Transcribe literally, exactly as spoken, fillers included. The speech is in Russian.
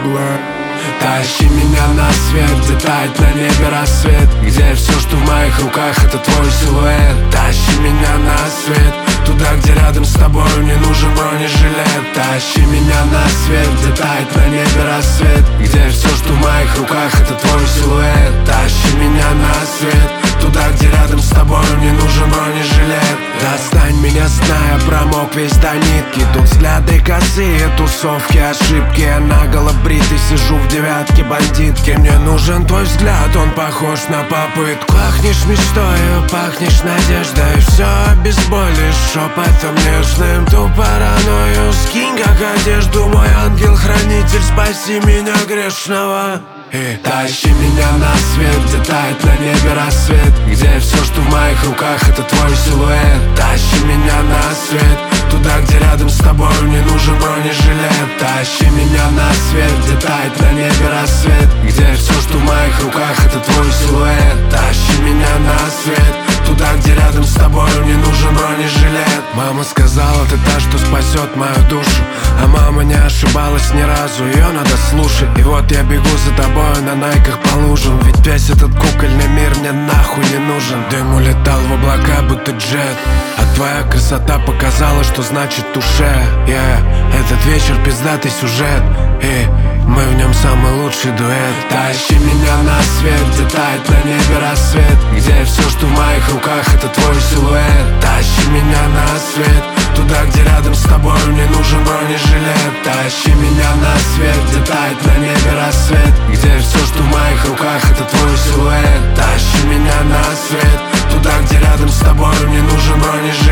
блэр. Тащи меня на свет, где тает на небе рассвет, где все, что в моих руках, это твой силуэт. Тащи меня на свет, туда, где рядом с тобой не нужен бронежилет. Тащи меня на свет, где тает на небе рассвет, где все, что в моих руках, это твой силуэт. Тащи меня на свет, туда, где рядом с тобой не нужен бронежилет. Достань меня, зная, промок весь до нитки. Тут взгляды косые, тусовки, ошибки. Я наголо бритый, сижу в девятке бандитки. Мне нужен твой взгляд, он похож на попытку. Пахнешь мечтою, пахнешь надеждой. Все обезболишь шепотом нежным. Ту паранойю скинь как одежду, мой ангел-хранитель, спаси меня грешного. И тащи меня на свет, где тает на небе рассвет, где все, что в моих руках, это твой силуэт. Тащи меня на свет, туда, где рядом с тобой не нужен бронежилет. Тащи меня на свет, где тает на небе рассвет, где все, что в моих руках, это твой силуэт. Тащи меня на свет, туда, где рядом с тобой не нужен бронежилет. Мама сказала, ты та, что спасет мою душу, а мама не ошибалась ни разу, ее надо слушать. И вот я бегу за тобой на найках по лужам, ведь весь этот кукольный мир мне нахуй не нужен. Дым улетал в облака, будто джет, а твоя красота показала, что значит душе. Yeah. Этот вечер пиздатый сюжет, и мы в нем самый лучший дуэт. Тащи меня на свет, где тает на небе рассвет, где все, что в моих руках, это твой силуэт. Тащи меня на свет, туда, где рядом с тобой не нужен бронежилет. Тащи меня на свет, где тает на небе рассвет, где все, что в моих руках, это твой силуэт. Тащи меня на свет, туда, где рядом с тобой не нужен бронежилет.